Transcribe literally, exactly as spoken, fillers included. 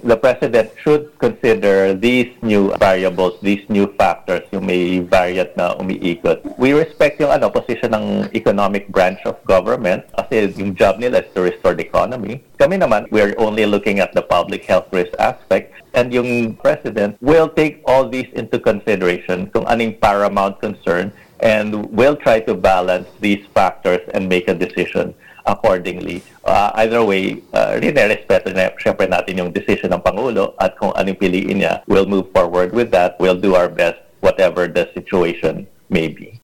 the President should consider these new variables, these new factors, yung may variant na umiikot. We respect yung ano, position ng economic branch of government kasi yung job nila is to restore the economy. Kami naman, we're only looking at the public health risk aspect, and yung President will take all these into consideration kung anong paramount concern, and will try to balance these factors and make a decision accordingly. Uh, either way, uh, rinirespeto na syempre natin yung decision ng Pangulo at kung anong piliin niya, we'll move forward with that. We'll do our best whatever the situation may be.